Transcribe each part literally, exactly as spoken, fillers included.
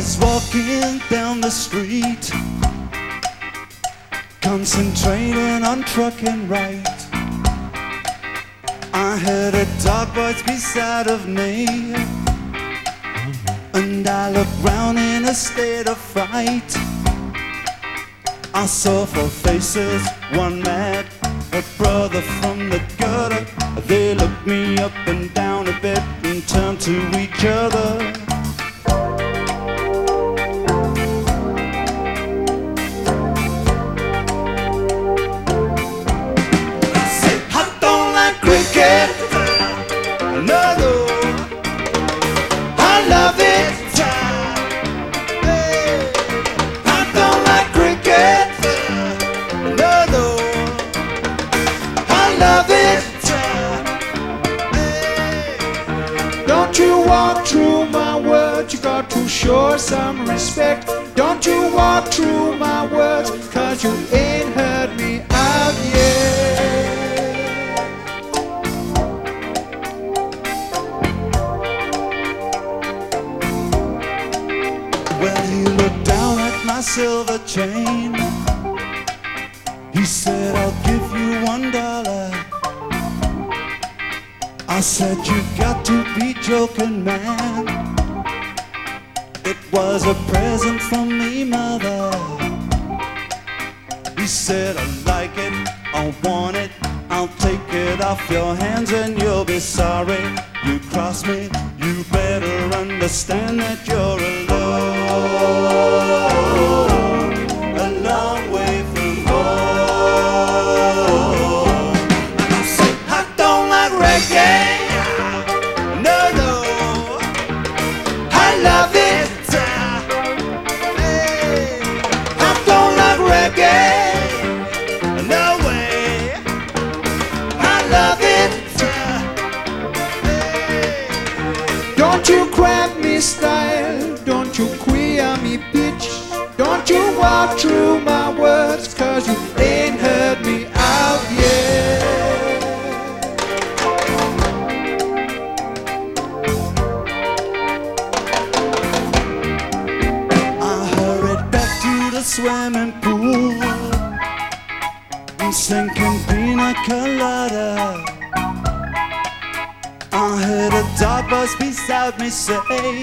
was walking down the street, concentrating on trucking right. I heard a dog voice beside of me, and I looked round in a state of fright. I saw four faces, one mad, a brother from the gutter. They looked me up and down a bit and turned to each other. Cricket, no, no, I love it. Hey, I don't like cricket, no, no, I love it. Hey, don't you walk through my words, you got to show some respect. Don't you walk through my words, cause you ain't heard me out yet. Well, he looked down at my silver chain. He said, I'll give you one dollar. I said, you've got to be joking, man. It was a present from me, mother. He said, I like it, I want it, I'll take it off your hands and you'll be sorry you crossed me. You better understand that you're alone, a long way from home. And I said, I don't like reggae, no, no, I love it. Hey, I don't like reggae, no way, I love it. Don't you grab me style, don't you queer me bitch. Don't you walk through my words, cause you ain't heard me out yet. I hurried back to the swimming pool, I'm sinking pina colada. I heard a dog voice beside me say,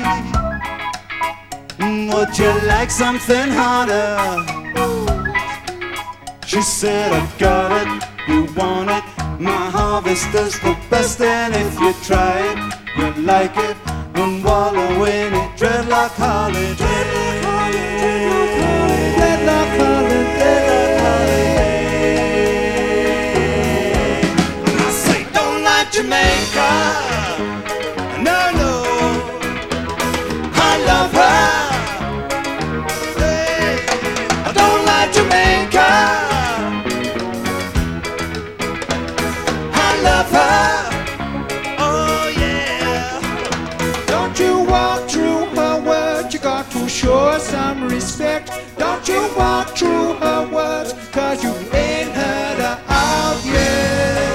would you like something harder? She said, I got it, you want it. My harvester's the best, and if you try it, you'll like it. And wallow in it, dreadlock holiday. Dreadlock holiday. And I say, don't like Jamaica. No, no, I love her. Hey, I don't like Jamaica. I love her. Oh yeah. Don't you walk through her words, you got to show some respect. Don't you walk through her words, cause you ain't heard her out yet.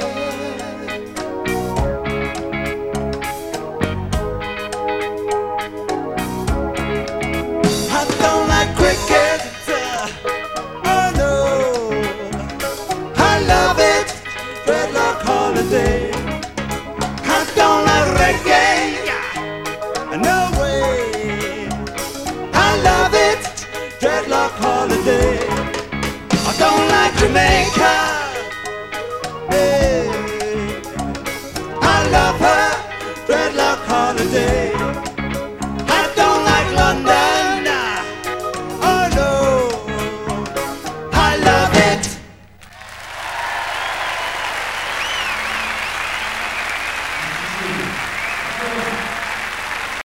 Cricket, oh no, I love it, dreadlock holiday. I don't like reggae, no way. I love it, dreadlock holiday. I don't like Jamaica.